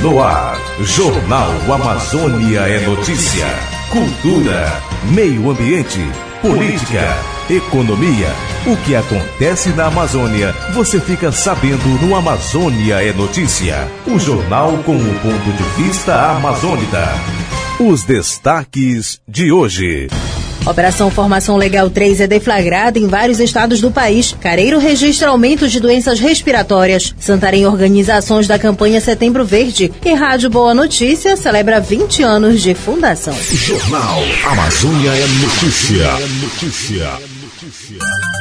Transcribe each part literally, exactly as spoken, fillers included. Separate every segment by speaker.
Speaker 1: No ar, Jornal Amazônia é notícia. Cultura, meio ambiente, política, economia. O que acontece na Amazônia, você fica sabendo no Amazônia é Notícia. O jornal com o ponto de vista amazônida. Os destaques de hoje.
Speaker 2: Operação Formação Legal três é deflagrada em vários estados do país. Careiro registra aumento de doenças respiratórias. Santarém organiza ações da campanha Setembro Verde. E Rádio Boa Notícia celebra vinte anos de fundação.
Speaker 1: Jornal Amazônia é Notícia. Notícia. Notícia.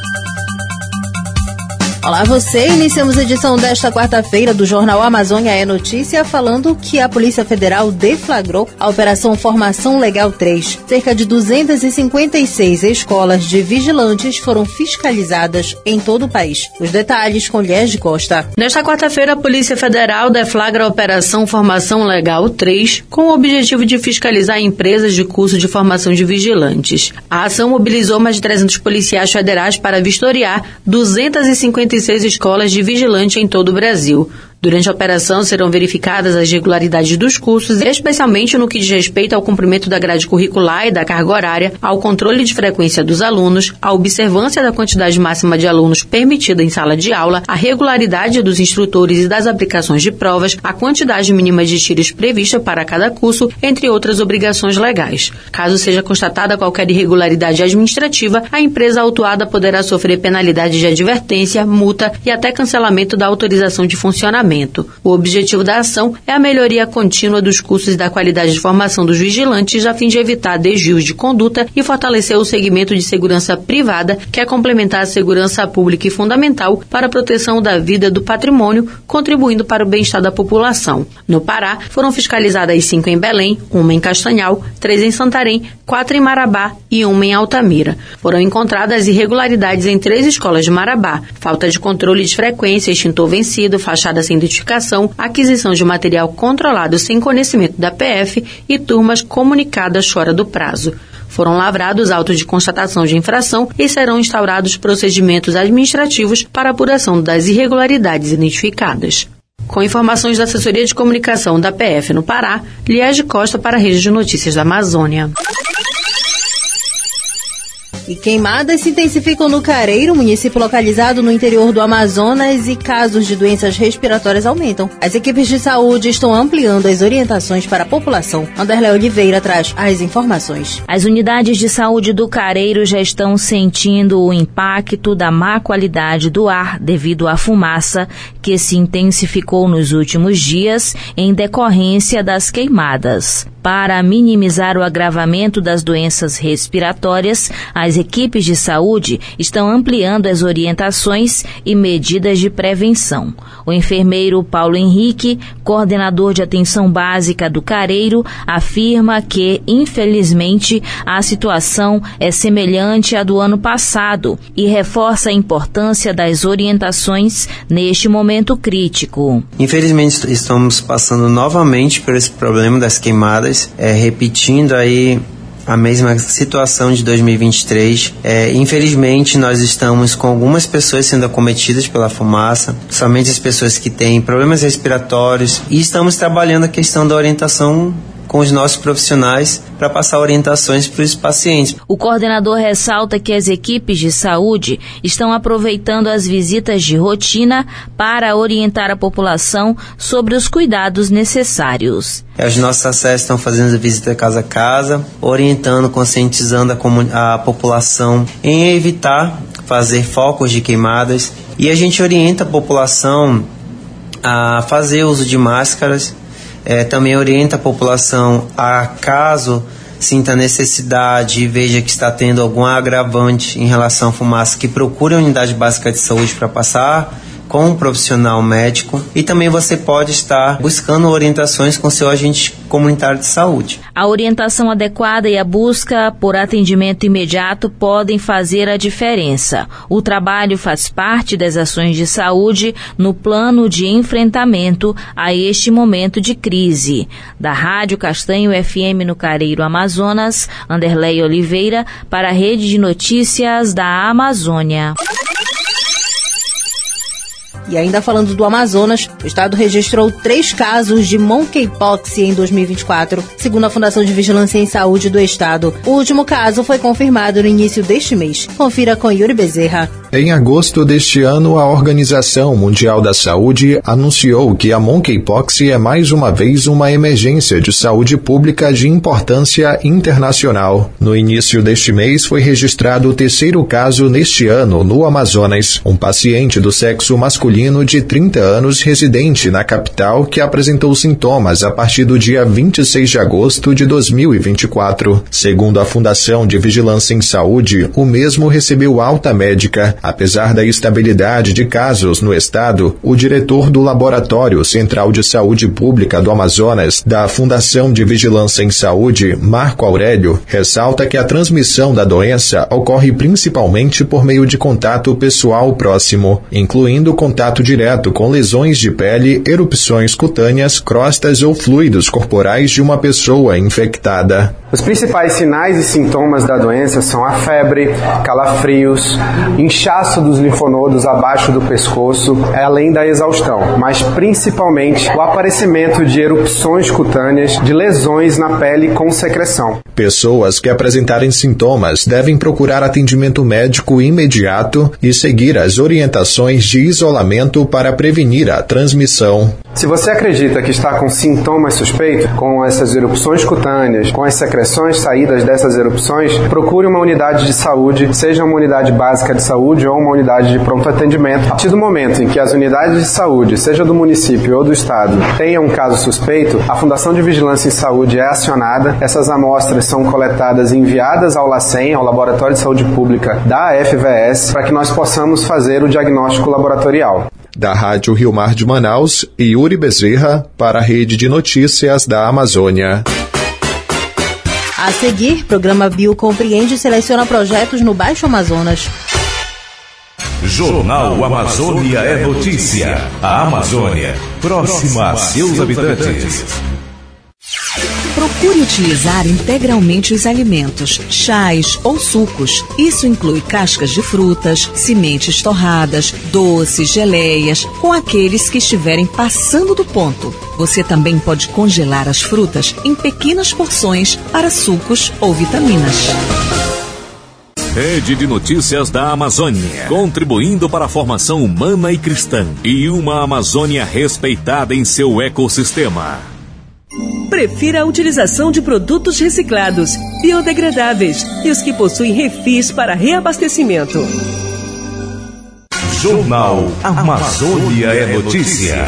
Speaker 2: Olá você, iniciamos a edição desta quarta-feira do Jornal Amazônia é Notícia falando que a Polícia Federal deflagrou a Operação Formação Legal três. Cerca de duzentas e cinquenta e seis escolas de vigilantes foram fiscalizadas em todo o país. Os detalhes com Liege Costa.
Speaker 3: Nesta quarta-feira, a Polícia Federal deflagra a Operação Formação Legal três com o objetivo de fiscalizar empresas de curso de formação de vigilantes. A ação mobilizou mais de trezentos policiais federais para vistoriar duzentas e cinquenta e seis escolas de vigilante em todo o Brasil. Durante a operação serão verificadas as regularidades dos cursos, especialmente no que diz respeito ao cumprimento da grade curricular e da carga horária, ao controle de frequência dos alunos, à observância da quantidade máxima de alunos permitida em sala de aula, a regularidade dos instrutores e das aplicações de provas, a quantidade mínima de tiros prevista para cada curso, entre outras obrigações legais. Caso seja constatada qualquer irregularidade administrativa, a empresa autuada poderá sofrer penalidade de advertência, multa e até cancelamento da autorização de funcionamento. O objetivo da ação é a melhoria contínua dos cursos e da qualidade de formação dos vigilantes a fim de evitar desvios de conduta e fortalecer o segmento de segurança privada, que é complementar a segurança pública e fundamental para a proteção da vida e do patrimônio, contribuindo para o bem-estar da população. No Pará, foram fiscalizadas cinco em Belém, uma em Castanhal, três em Santarém, quatro em Marabá e uma em Altamira. Foram encontradas irregularidades em três escolas de Marabá: falta de controle de frequência, extintor vencido, fachada sem identificação, aquisição de material controlado sem conhecimento da P F e turmas comunicadas fora do prazo. Foram lavrados autos de constatação de infração e serão instaurados procedimentos administrativos para apuração das irregularidades identificadas. Com informações da Assessoria de Comunicação da P F no Pará, Liege Costa para a Rede de Notícias da Amazônia.
Speaker 2: E queimadas se intensificam no Careiro, município localizado no interior do Amazonas, e casos de doenças respiratórias aumentam. As equipes de saúde estão ampliando as orientações para a população. Anderlei Oliveira traz as informações.
Speaker 4: As unidades de saúde do Careiro já estão sentindo o impacto da má qualidade do ar devido à fumaça que se intensificou nos últimos dias em decorrência das queimadas. Para minimizar o agravamento das doenças respiratórias, as equipes de saúde estão ampliando as orientações e medidas de prevenção. O enfermeiro Paulo Henrique, coordenador de atenção básica do Careiro, afirma que, infelizmente, a situação é semelhante à do ano passado e reforça a importância das orientações neste momento crítico.
Speaker 5: Infelizmente, estamos passando novamente por esse problema das queimadas. É, repetindo aí a mesma situação de dois mil e vinte e três. É, infelizmente, nós estamos com algumas pessoas sendo acometidas pela fumaça, somente as pessoas que têm problemas respiratórios, e estamos trabalhando a questão da orientação com os nossos profissionais para passar orientações para os pacientes.
Speaker 4: O coordenador ressalta que as equipes de saúde estão aproveitando as visitas de rotina para orientar a população sobre os cuidados necessários.
Speaker 5: Os nossos acessos estão fazendo visita casa a casa, orientando, conscientizando a, comun- a população em evitar fazer focos de queimadas, e a gente orienta a população a fazer uso de máscaras. É, também orienta a população a, caso sinta necessidade e veja que está tendo algum agravante em relação à fumaça, que procure a unidade básica de saúde para passar com um profissional médico, e também você pode estar buscando orientações com seu agente comunitário de saúde.
Speaker 4: A orientação adequada e a busca por atendimento imediato podem fazer a diferença. O trabalho faz parte das ações de saúde no plano de enfrentamento a este momento de crise. Da Rádio Castanho F M no Careiro, Amazonas, Anderlei Oliveira para a Rede de Notícias da Amazônia.
Speaker 2: E ainda falando do Amazonas, o estado registrou três casos de monkeypox em dois mil e vinte e quatro, segundo a Fundação de Vigilância em Saúde do estado. O último caso foi confirmado no início deste mês. Confira com Yuri Bezerra.
Speaker 6: Em agosto deste ano, a Organização Mundial da Saúde anunciou que a monkeypox é mais uma vez uma emergência de saúde pública de importância internacional. No início deste mês foi registrado o terceiro caso neste ano no Amazonas. Um paciente do sexo masculino de trinta anos, residente na capital, que apresentou sintomas a partir do dia vinte e seis de agosto de dois mil e vinte e quatro. Segundo a Fundação de Vigilância em Saúde, o mesmo recebeu alta médica. Apesar da estabilidade de casos no estado, o diretor do Laboratório Central de Saúde Pública do Amazonas, da Fundação de Vigilância em Saúde, Marco Aurélio, ressalta que a transmissão da doença ocorre principalmente por meio de contato pessoal próximo, incluindo contato direto com lesões de pele, erupções cutâneas, crostas ou fluidos corporais de uma pessoa infectada.
Speaker 7: Os principais sinais e sintomas da doença são a febre, calafrios, inchaço dos linfonodos abaixo do pescoço, além da exaustão, mas principalmente o aparecimento de erupções cutâneas, de lesões na pele com secreção.
Speaker 6: Pessoas que apresentarem sintomas devem procurar atendimento médico imediato e seguir as orientações de isolamento para prevenir a transmissão.
Speaker 7: Se você acredita que está com sintomas suspeitos, com essas erupções cutâneas, com as secreções saídas dessas erupções, procure uma unidade de saúde, seja uma unidade básica de saúde ou uma unidade de pronto atendimento. A partir do momento em que as unidades de saúde, seja do município ou do estado, tenham um caso suspeito, a Fundação de Vigilância em Saúde é acionada, essas amostras são coletadas e enviadas ao LACEN, ao Laboratório de Saúde Pública da F V S, para que nós possamos fazer o diagnóstico laboratorial.
Speaker 6: Da Rádio Rio Mar de Manaus, Yuri Bezerra, para a Rede de Notícias da Amazônia.
Speaker 2: A seguir, programa Bio Compreende e seleciona projetos no Baixo Amazonas.
Speaker 1: Jornal Amazônia é notícia. A Amazônia, próxima a seus habitantes.
Speaker 8: Procure utilizar integralmente os alimentos, chás ou sucos. Isso inclui cascas de frutas, sementes torradas, doces, geleias, com aqueles que estiverem passando do ponto. Você também pode congelar as frutas em pequenas porções para sucos ou vitaminas.
Speaker 1: Rede de Notícias da Amazônia, contribuindo para a formação humana e cristã e uma Amazônia respeitada em seu ecossistema.
Speaker 9: Prefira a utilização de produtos reciclados, biodegradáveis e os que possuem refis para reabastecimento.
Speaker 1: Jornal Amazônia é notícia.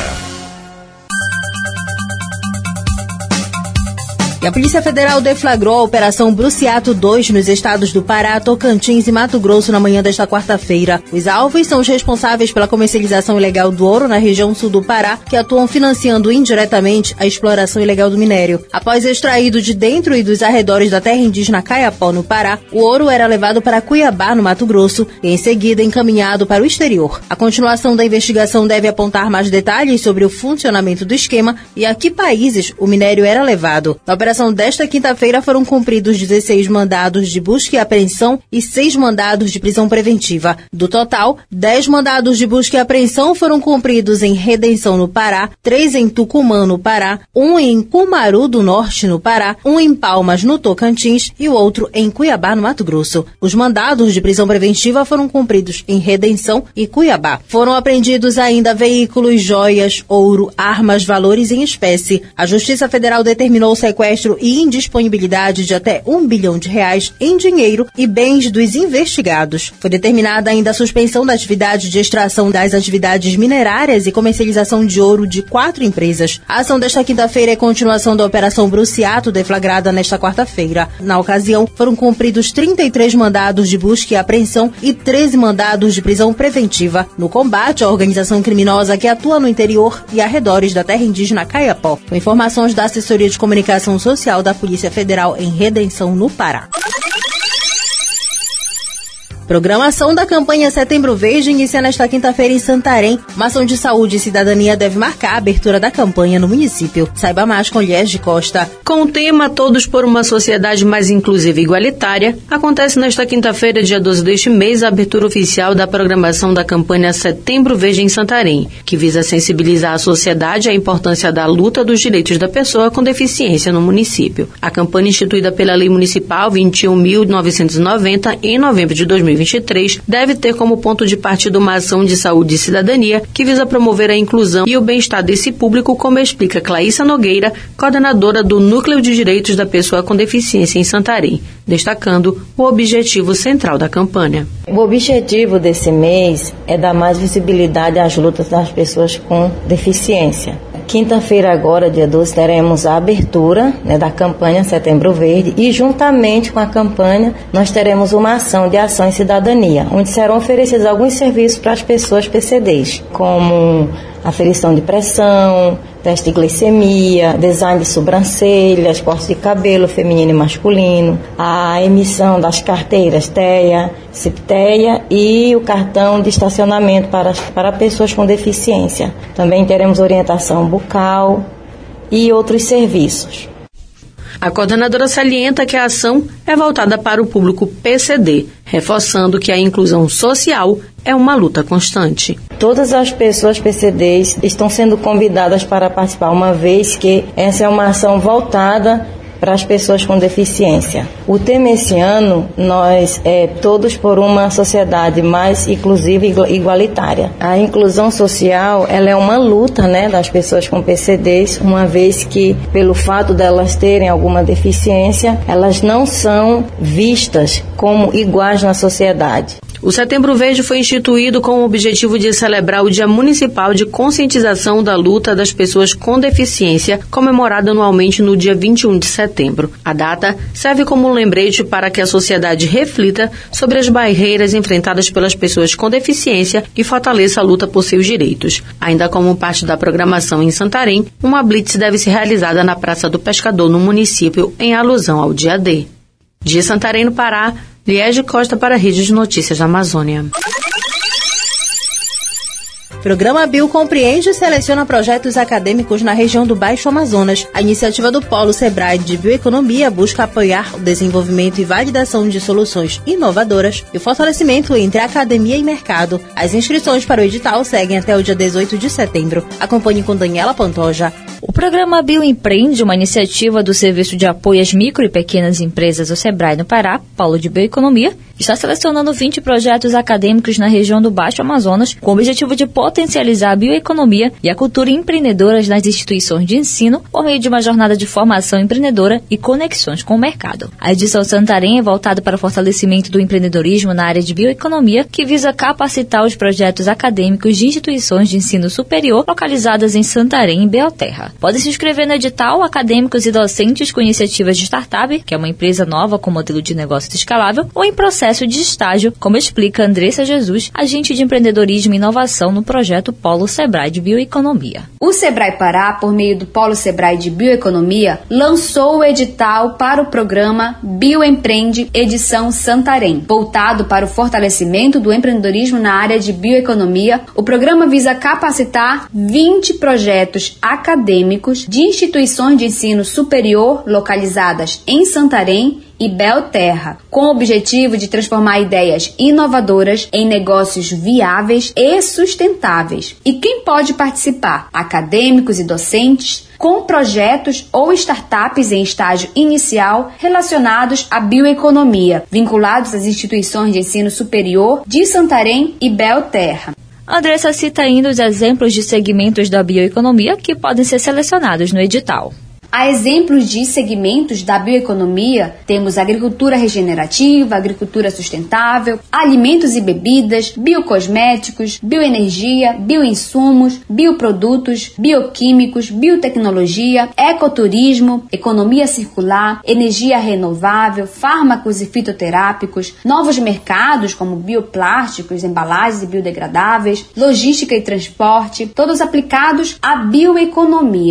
Speaker 2: E a Polícia Federal deflagrou a Operação Bruciato dois nos estados do Pará, Tocantins e Mato Grosso na manhã desta quarta-feira. Os alvos são os responsáveis pela comercialização ilegal do ouro na região sul do Pará, que atuam financiando indiretamente a exploração ilegal do minério. Após extraído de dentro e dos arredores da terra indígena Caiapó, no Pará, o ouro era levado para Cuiabá, no Mato Grosso, e em seguida encaminhado para o exterior. A continuação da investigação deve apontar mais detalhes sobre o funcionamento do esquema e a que países o minério era levado. Na operação desta quinta-feira foram cumpridos dezesseis mandados de busca e apreensão e seis mandados de prisão preventiva. Do total, dez mandados de busca e apreensão foram cumpridos em Redenção, no Pará, três em Tucumã, no Pará, um em Cumaru do Norte, no Pará, um em Palmas, no Tocantins e o outro em Cuiabá, no Mato Grosso. Os mandados de prisão preventiva foram cumpridos em Redenção e Cuiabá. Foram apreendidos ainda veículos, joias, ouro, armas, valores em espécie. A Justiça Federal determinou o sequestro e indisponibilidade de até um bilhão de reais em dinheiro e bens dos investigados. Foi determinada ainda a suspensão da atividade de extração das atividades minerárias e comercialização de ouro de quatro empresas. A ação desta quinta-feira é continuação da Operação Bruciato, deflagrada nesta quarta-feira. Na ocasião, foram cumpridos trinta e três mandados de busca e apreensão e treze mandados de prisão preventiva no combate à organização criminosa que atua no interior e arredores da terra indígena Caiapó. Com informações da Assessoria de Comunicação Social da Polícia Federal em Redenção, no Pará. Programação da campanha Setembro Verde inicia nesta quinta-feira em Santarém. Uma ação de saúde e cidadania deve marcar a abertura da campanha no município. Saiba mais com Lies de Costa.
Speaker 3: Com o tema Todos por uma Sociedade Mais Inclusiva e Igualitária, acontece nesta quinta-feira, dia doze deste mês, a abertura oficial da programação da campanha Setembro Verde em Santarém, que visa sensibilizar a sociedade à importância da luta dos direitos da pessoa com deficiência no município. A campanha, instituída pela Lei Municipal vinte e um mil novecentos e noventa, em novembro de dois mil e vinte e três, deve ter como ponto de partida uma ação de saúde e cidadania que visa promover a inclusão e o bem-estar desse público, como explica Claíssa Nogueira, coordenadora do Núcleo de Direitos da Pessoa com Deficiência em Santarém, destacando o objetivo central da campanha.
Speaker 10: O objetivo desse mês é dar mais visibilidade às lutas das pessoas com deficiência. Quinta-feira agora, dia doze, teremos a abertura, né, da campanha Setembro Verde e juntamente com a campanha nós teremos uma ação de ação e cidadania, onde serão oferecidos alguns serviços para as pessoas P C Ds, como aferição de pressão, teste de glicemia, design de sobrancelhas, corte de cabelo feminino e masculino, a emissão das carteiras TEA, CIPTEA e o cartão de estacionamento para, para pessoas com deficiência. Também teremos orientação bucal e outros serviços.
Speaker 3: A coordenadora salienta que a ação é voltada para o público P C D, reforçando que a inclusão social é uma luta constante.
Speaker 10: Todas as pessoas P C Ds estão sendo convidadas para participar, uma vez que essa é uma ação voltada para as pessoas com deficiência. O tema esse ano, nós é todos por uma sociedade mais inclusiva e igualitária. A inclusão social, ela é uma luta, né, das pessoas com P C Ds, uma vez que, pelo fato delas terem alguma deficiência, elas não são vistas como iguais na sociedade.
Speaker 3: O Setembro Verde foi instituído com o objetivo de celebrar o Dia Municipal de Conscientização da Luta das Pessoas com Deficiência, comemorado anualmente no dia vinte e um de setembro. A data serve como um lembrete para que a sociedade reflita sobre as barreiras enfrentadas pelas pessoas com deficiência e fortaleça a luta por seus direitos. Ainda como parte da programação em Santarém, uma blitz deve ser realizada na Praça do Pescador, no município, em alusão ao Dia D. De Santarém, no Pará, Lies de Costa para a Rede de Notícias da Amazônia.
Speaker 2: Programa Bio compreende e seleciona projetos acadêmicos na região do Baixo Amazonas. A iniciativa do Polo Sebrae de Bioeconomia busca apoiar o desenvolvimento e validação de soluções inovadoras e o fortalecimento entre academia e mercado. As inscrições para o edital seguem até o dia dezoito de setembro. Acompanhe com Daniela Pantoja.
Speaker 4: O programa Bio Empreende, uma iniciativa do Serviço de Apoio às Micro e Pequenas Empresas do Sebrae no Pará, Polo de Bioeconomia, está selecionando vinte projetos acadêmicos na região do Baixo Amazonas, com o objetivo de potencializar a bioeconomia e a cultura empreendedoras nas instituições de ensino por meio de uma jornada de formação empreendedora e conexões com o mercado. A edição Santarém é voltada para o fortalecimento do empreendedorismo na área de bioeconomia, que visa capacitar os projetos acadêmicos de instituições de ensino superior localizadas em Santarém e Belterra. Podem se inscrever no edital acadêmicos e docentes com iniciativas de startup, que é uma empresa nova com modelo de negócio escalável, ou em processo de estágio, como explica Andressa Jesus, agente de empreendedorismo e inovação no projeto Polo Sebrae de Bioeconomia.
Speaker 11: O Sebrae Pará, por meio do Polo Sebrae de Bioeconomia, lançou o edital para o programa Bioempreende Edição Santarém. Voltado para o fortalecimento do empreendedorismo na área de bioeconomia, o programa visa capacitar vinte projetos acadêmicos de instituições de ensino superior localizadas em Santarém e Belterra, com o objetivo de transformar ideias inovadoras em negócios viáveis e sustentáveis. E quem pode participar? Acadêmicos e docentes com projetos ou startups em estágio inicial relacionados à bioeconomia, vinculados às instituições de ensino superior de Santarém e Belterra.
Speaker 4: Andressa cita ainda os exemplos de segmentos da bioeconomia que podem ser selecionados no edital.
Speaker 11: A exemplos de segmentos da bioeconomia, temos agricultura regenerativa, agricultura sustentável, alimentos e bebidas, biocosméticos, bioenergia, bioinsumos, bioprodutos, bioquímicos, biotecnologia, ecoturismo, economia circular, energia renovável, fármacos e fitoterápicos, novos mercados como bioplásticos, embalagens e biodegradáveis, logística e transporte, todos aplicados à bioeconomia.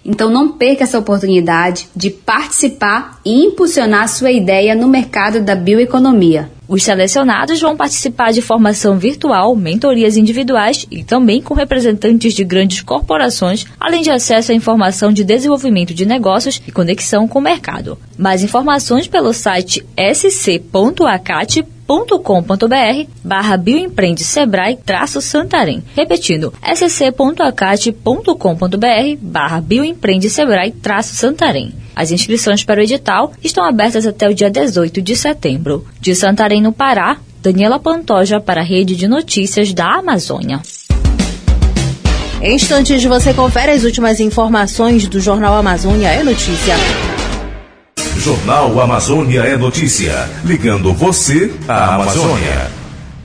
Speaker 11: Então não perca essa oportunidade de participar e impulsionar sua ideia no mercado da bioeconomia.
Speaker 4: Os selecionados vão participar de formação virtual, mentorias individuais e também com representantes de grandes corporações, além de acesso à informação de desenvolvimento de negócios e conexão com o mercado. Mais informações pelo site s c ponto acat ponto com ponto b r barra bioempreende Sebrae traço Santarém. Repetindo, s c ponto acat ponto com ponto b r barra bioempreende Sebrae traço Santarém. As inscrições para o edital estão abertas até o dia dezoito de setembro. De Santarém, no Pará, Daniela Pantoja para a Rede de Notícias da Amazônia.
Speaker 2: Em instantes você confere as últimas informações do Jornal Amazônia é Notícia.
Speaker 1: Jornal Amazônia é Notícia, ligando você à Amazônia.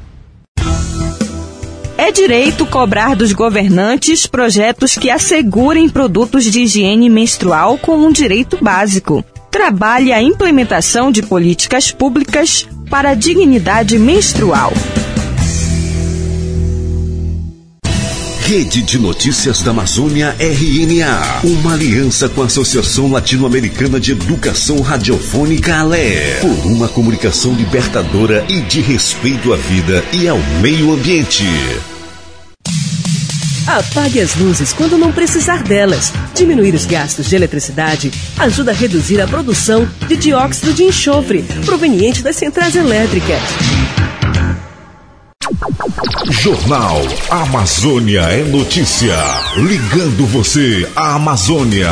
Speaker 12: É direito cobrar dos governantes projetos que assegurem produtos de higiene menstrual como um direito básico. Trabalhe a implementação de políticas públicas para a dignidade menstrual.
Speaker 13: Rede de Notícias da Amazônia R N A, uma aliança com a Associação Latino-Americana de Educação Radiofônica A L E, por uma comunicação libertadora e de respeito à vida e ao meio ambiente.
Speaker 9: Apague as luzes quando não precisar delas. Diminuir os gastos de eletricidade ajuda a reduzir a produção de dióxido de enxofre proveniente das centrais elétricas.
Speaker 1: Jornal Amazônia é Notícia, ligando você à Amazônia.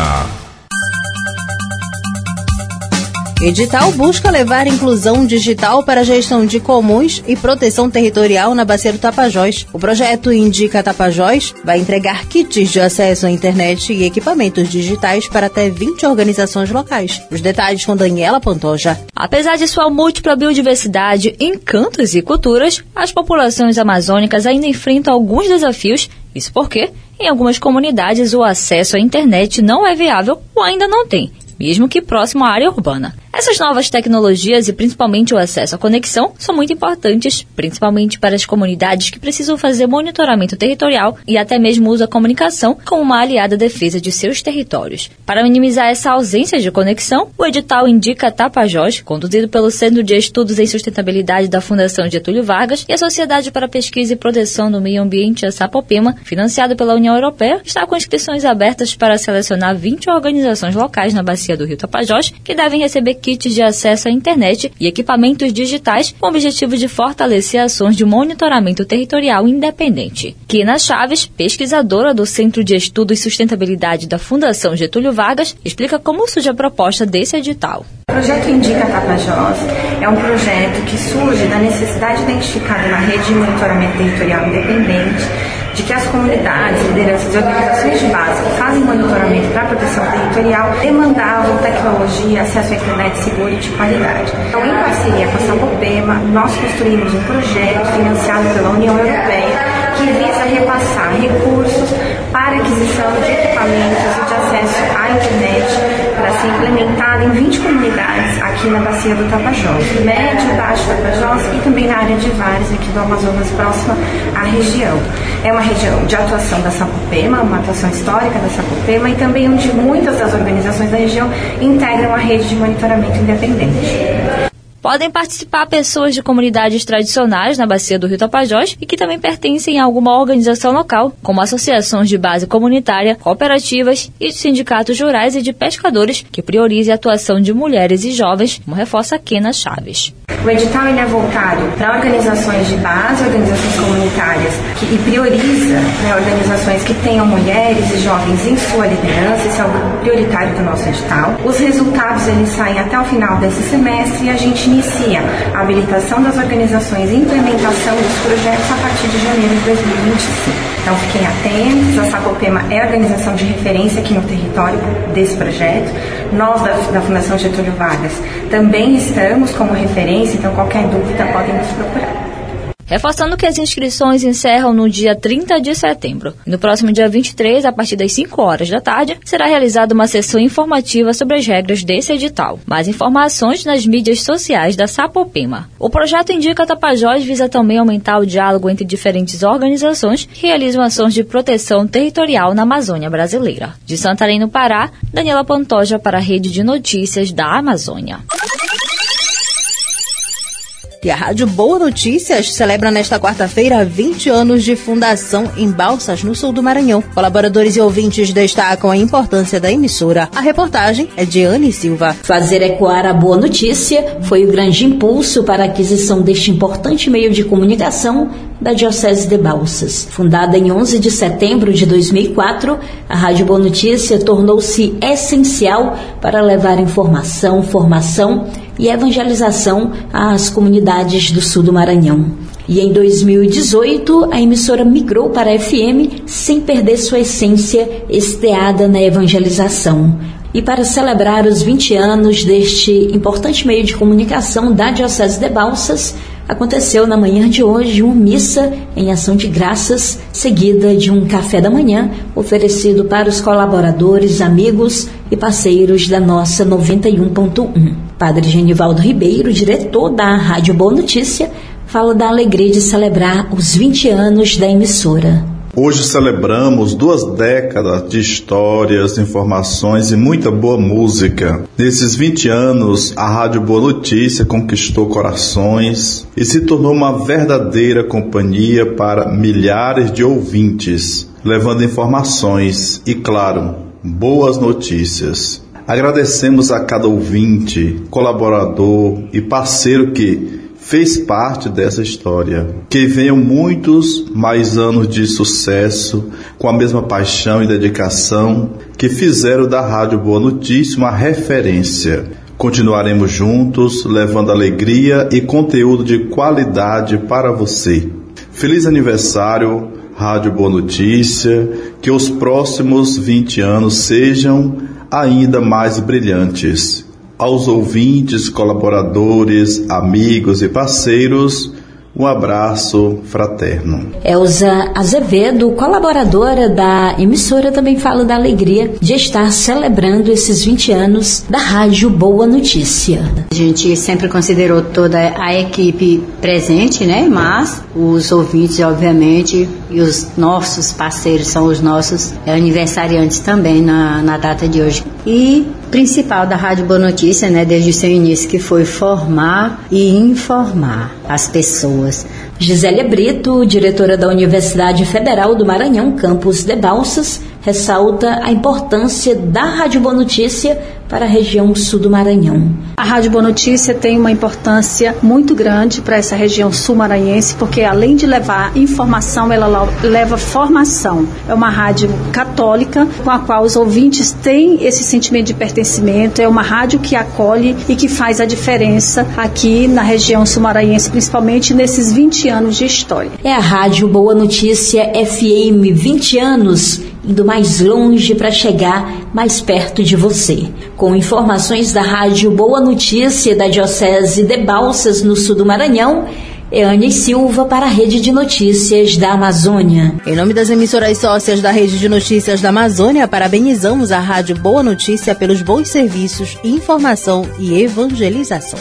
Speaker 2: Edital busca levar inclusão digital para a gestão de comuns e proteção territorial na Bacia do Tapajós. O projeto Indica Tapajós vai entregar kits de acesso à internet e equipamentos digitais para até vinte organizações locais. Os detalhes com Daniela Pantoja.
Speaker 4: Apesar de sua múltipla biodiversidade, encantos e culturas, as populações amazônicas ainda enfrentam alguns desafios. Isso porque, em algumas comunidades, o acesso à internet não é viável ou ainda não tem, mesmo que próximo à área urbana. Essas novas tecnologias e principalmente o acesso à conexão são muito importantes, principalmente para as comunidades que precisam fazer monitoramento territorial e até mesmo usam a comunicação como uma aliada à defesa de seus territórios. Para minimizar essa ausência de conexão, o edital Indica Tapajós, conduzido pelo Centro de Estudos em Sustentabilidade da Fundação Getúlio Vargas e a Sociedade para a Pesquisa e Proteção do Meio Ambiente, a Sapopema, financiado pela União Europeia, está com inscrições abertas para selecionar vinte organizações locais na bacia do Rio Tapajós que devem receber kits de acesso à internet e equipamentos digitais com o objetivo de fortalecer ações de monitoramento territorial independente. Kina Chaves, pesquisadora do Centro de Estudos e Sustentabilidade da Fundação Getúlio Vargas, explica como surge a proposta desse edital.
Speaker 14: O projeto Indica Tapajós é um projeto que surge da necessidade identificada na rede de monitoramento territorial independente de que as comunidades, lideranças e organizações de base que fazem monitoramento para a proteção territorial demandavam tecnologia, acesso à internet segura e de qualidade. Então, em parceria com a Sapopema, nós construímos um projeto financiado pela União Europeia que visa repassar recursos para aquisição de equipamentos e de acesso à internet para ser implementado em vinte comunidades aqui na Bacia do Tapajós, Médio e Baixo Tapajós e também na área de Vários aqui do Amazonas, próxima à região. É uma região de atuação da Sapopema, uma atuação histórica da Sapopema e também onde muitas das organizações da região integram a rede de monitoramento independente.
Speaker 4: Podem participar pessoas de comunidades tradicionais na bacia do Rio Tapajós e que também pertencem a alguma organização local, como associações de base comunitária, cooperativas e sindicatos rurais e de pescadores, que priorizem a atuação de mulheres e jovens, como reforça Kena Chaves.
Speaker 14: O edital ele é voltado para organizações de base, organizações comunitárias, que, e prioriza né, organizações que tenham mulheres e jovens em sua liderança. Esse é o prioritário do nosso edital. Os resultados eles saem até o final desse semestre e a gente inicia a habilitação das organizações e implementação dos projetos a partir de janeiro de dois mil e vinte e cinco. Então fiquem atentos, a Sapopema é a organização de referência aqui no território desse projeto. Nós da, da Fundação Getúlio Vargas também estamos como referência, então qualquer dúvida podem nos procurar.
Speaker 4: Reforçando que as inscrições encerram no dia trinta de setembro. No próximo dia vinte e três, a partir das cinco horas da tarde, será realizada uma sessão informativa sobre as regras desse edital. Mais informações nas mídias sociais da Sapopema. O projeto Indica Tapajós visa também aumentar o diálogo entre diferentes organizações que realizam ações de proteção territorial na Amazônia brasileira. De Santarém, no Pará, Daniela Pantoja para a Rede de Notícias da Amazônia.
Speaker 2: E a Rádio Boa Notícias celebra nesta quarta-feira vinte anos de fundação em Balsas, no sul do Maranhão. Colaboradores e ouvintes destacam a importância da emissora. A reportagem é de Anne Silva.
Speaker 15: Fazer ecoar a boa notícia foi o grande impulso para a aquisição deste importante meio de comunicação da Diocese de Balsas. Fundada em onze de setembro de dois mil e quatro, a Rádio Boa Notícia tornou-se essencial para levar informação, formação e evangelização às comunidades do sul do Maranhão. E em dois mil e dezoito, a emissora migrou para a F M sem perder sua essência esteada na evangelização. E para celebrar os vinte anos deste importante meio de comunicação da Diocese de Balsas, aconteceu na manhã de hoje uma missa em ação de graças, seguida de um café da manhã oferecido para os colaboradores, amigos e parceiros da nossa noventa e um ponto um. Padre Genivaldo Ribeiro, diretor da Rádio Boa Notícia, fala da alegria de celebrar os vinte anos da emissora.
Speaker 16: Hoje celebramos duas décadas de histórias, informações e muita boa música. Nesses vinte anos, a Rádio Boa Notícia conquistou corações e se tornou uma verdadeira companhia para milhares de ouvintes, levando informações e, claro, boas notícias. Agradecemos a cada ouvinte, colaborador e parceiro que fez parte dessa história. Que venham muitos mais anos de sucesso, com a mesma paixão e dedicação que fizeram da Rádio Boa Notícia uma referência. Continuaremos juntos, levando alegria e conteúdo de qualidade para você. Feliz aniversário, Rádio Boa Notícia, que os próximos vinte anos sejam ainda mais brilhantes. Aos ouvintes, colaboradores, amigos e parceiros, um abraço fraterno.
Speaker 15: Elza Azevedo, colaboradora da emissora, também fala da alegria de estar celebrando esses vinte anos da Rádio Boa Notícia.
Speaker 17: A gente sempre considerou toda a equipe presente, né? Mas os ouvintes, obviamente, e os nossos parceiros são os nossos aniversariantes também na, na data de hoje. E principal da Rádio Boa Notícia, né, desde o seu início, que foi formar e informar as pessoas.
Speaker 15: Gisélia Brito, diretora da Universidade Federal do Maranhão, campus de Balsas, ressalta a importância da Rádio Boa Notícia para a região sul do Maranhão.
Speaker 18: A Rádio Boa Notícia tem uma importância muito grande para essa região sul-maranhense, porque além de levar informação, ela leva formação. É uma rádio católica com a qual os ouvintes têm esse sentimento de pertencimento. É uma rádio que acolhe e que faz a diferença aqui na região sul-maranhense, principalmente nesses vinte anos de história.
Speaker 15: É a Rádio Boa Notícia F M, vinte anos, indo mais longe para chegar mais perto de você. Com informações da Rádio Boa Notícia da Diocese de Balsas, no sul do Maranhão, é Anne Silva para a Rede de Notícias da Amazônia.
Speaker 2: Em nome das emissoras sócias da Rede de Notícias da Amazônia, parabenizamos a Rádio Boa Notícia pelos bons serviços, informação e evangelização.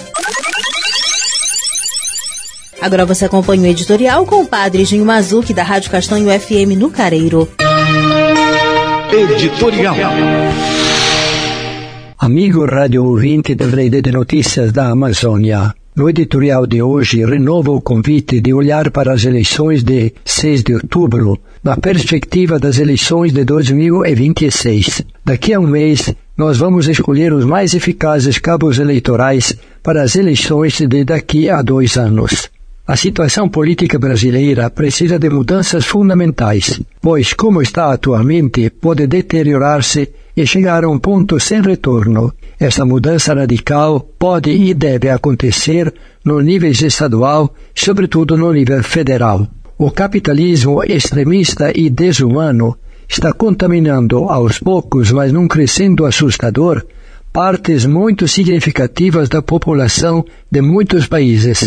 Speaker 2: Agora você acompanha o editorial com o Padre Ginho Mazuki, da Rádio Castanho F M no Careiro.
Speaker 19: Editorial. Amigo rádio ouvinte da Rede de Notícias da Amazônia, no editorial de hoje renovo o convite de olhar para as eleições de seis de outubro, na perspectiva das eleições de dois mil e vinte e seis. Daqui a um mês, nós vamos escolher os mais eficazes cabos eleitorais para as eleições de daqui a dois anos. A situação política brasileira precisa de mudanças fundamentais, pois, como está atualmente, pode deteriorar-se e chegar a um ponto sem retorno. Esta mudança radical pode e deve acontecer no nível estadual, sobretudo no nível federal. O capitalismo extremista e desumano está contaminando aos poucos, mas num crescendo assustador, partes muito significativas da população de muitos países.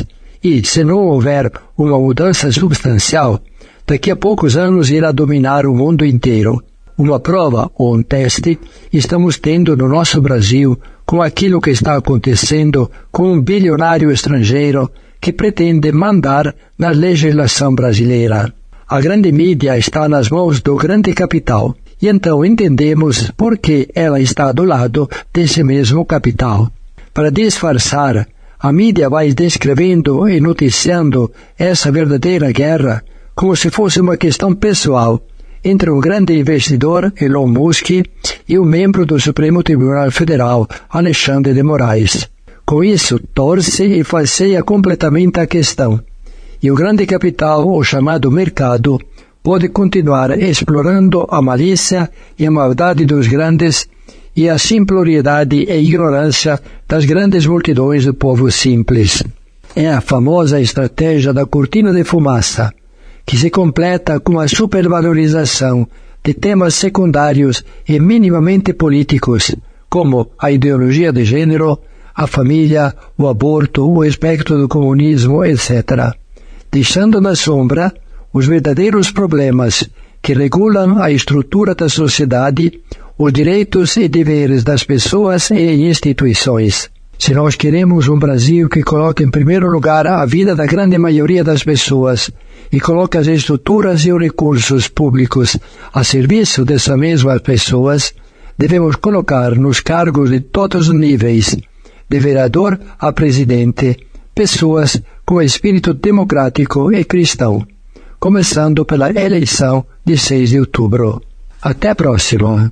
Speaker 19: E, se não houver uma mudança substancial, daqui a poucos anos irá dominar o mundo inteiro. Uma prova ou um teste estamos tendo no nosso Brasil com aquilo que está acontecendo com um bilionário estrangeiro que pretende mandar na legislação brasileira. A grande mídia está nas mãos do grande capital, e então entendemos por que ela está do lado desse mesmo capital. Para disfarçar, a mídia vai descrevendo e noticiando essa verdadeira guerra como se fosse uma questão pessoal entre o grande investidor Elon Musk e o membro do Supremo Tribunal Federal, Alexandre de Moraes. Com isso, torce e falseia completamente a questão. E o grande capital, o chamado mercado, pode continuar explorando a malícia e a maldade dos grandes e a simploriedade e ignorância das grandes multidões do povo simples. É a famosa estratégia da cortina de fumaça, que se completa com a supervalorização de temas secundários e minimamente políticos, como a ideologia de gênero, a família, o aborto, o espectro do comunismo, etcétera, deixando na sombra os verdadeiros problemas que regulam a estrutura da sociedade, os direitos e deveres das pessoas e instituições. Se nós queremos um Brasil que coloque em primeiro lugar a vida da grande maioria das pessoas e coloque as estruturas e os recursos públicos a serviço dessas mesmas pessoas, devemos colocar nos cargos de todos os níveis, de vereador a presidente, pessoas com espírito democrático e cristão, começando pela eleição de seis de outubro. Até a próxima.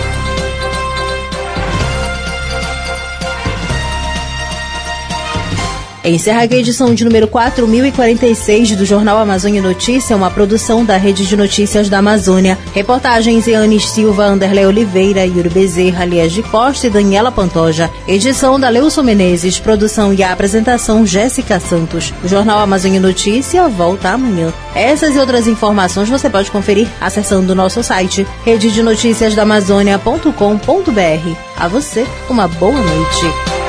Speaker 2: Encerra aqui a edição de número quatro mil e quarenta e seis do Jornal Amazônia Notícia, uma produção da Rede de Notícias da Amazônia. Reportagens Eanes Silva, Anderlé Oliveira, Yuri Bezerra, Liege Costa e Daniela Pantoja. Edição da Leilson Menezes, produção e apresentação Jéssica Santos. O Jornal Amazônia Notícia volta amanhã. Essas e outras informações você pode conferir acessando o nosso site rede de notícias da amazônia ponto com ponto br. A você, uma boa noite.